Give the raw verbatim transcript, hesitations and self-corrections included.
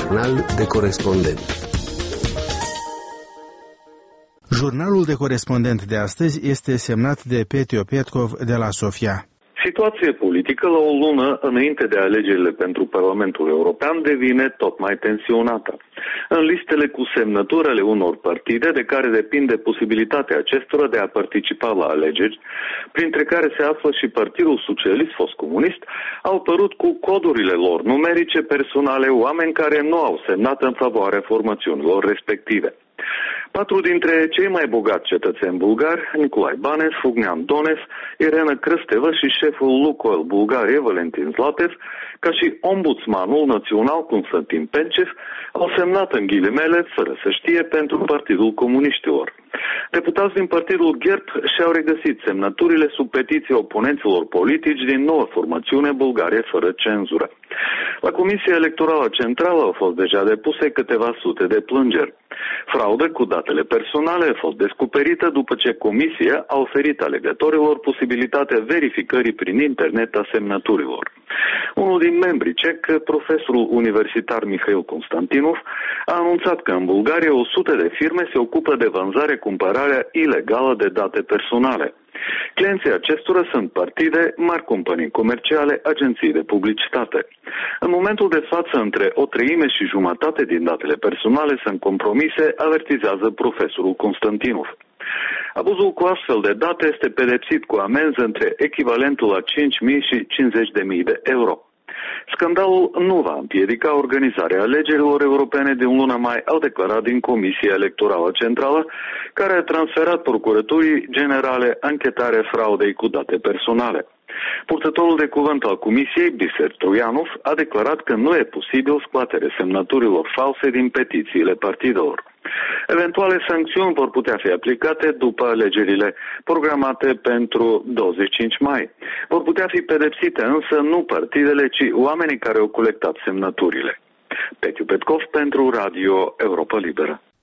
Jurnal de corespondent. Jurnalul de corespondent de astăzi este semnat de Petio Petkov de la Sofia. Situație politică la o lună înainte de alegerile pentru Parlamentul European devine tot mai tensionată. În listele cu semnături ale unor partide de care depinde posibilitatea acestora de a participa la alegeri, printre care se află și Partidul Socialist Fost Comunist, au apărut cu codurile lor numerice personale oameni care nu au semnat în favoarea formațiunilor respective. Patru dintre cei mai bogați cetățeni bulgari, Nicolae Banes, Fugnean Dones, Irena Crăstevă și șeful Lukoil Bulgarie, Valentin Zlatev, ca și ombudsmanul național Constantin Pencev, au semnat în ghilimele, fără să știe, pentru Partidul Comuniștilor. Deputați din Partidul GERB și-au regăsit semnăturile sub petiții oponenților politici din noua formațiune Bulgarie fără cenzură. La Comisia Electorală Centrală au fost deja depuse câteva sute de plângeri. Fraudă cu datele personale a fost descoperită după ce Comisia a oferit alegătorilor posibilitatea verificării prin internet a semnăturilor. Unul din membrii ceh, profesorul universitar Mihail Constantinov, a anunțat că în Bulgaria o sută de firme se ocupă de vânzare-cumpărarea ilegală de date personale. Clienții acestora sunt partide, mari companii comerciale, agenții de publicitate. În momentul de față, între o treime și jumătate din datele personale sunt compromise, avertizează profesorul Constantinov. Abuzul cu astfel de date este pedepsit cu amenzi între echivalentul la cinci mii și cincizeci de mii de euro. Scandalul nu va împiedica organizarea alegerilor europene de un lună mai, au declarat din Comisia Electorală Centrală, care a transferat Procuraturii Generale anchetarea fraudei cu date personale. Purtătorul de cuvânt al Comisiei, Biser Troianov, a declarat că nu e posibil scoaterea semnăturilor false din petițiile partidelor. Eventuale sancțiuni vor putea fi aplicate după alegerile programate pentru douăzeci și cinci mai. Vor putea fi pedepsite însă nu partidele, ci oamenii care au colectat semnăturile. Petio Petkov pentru Radio Europa Liberă.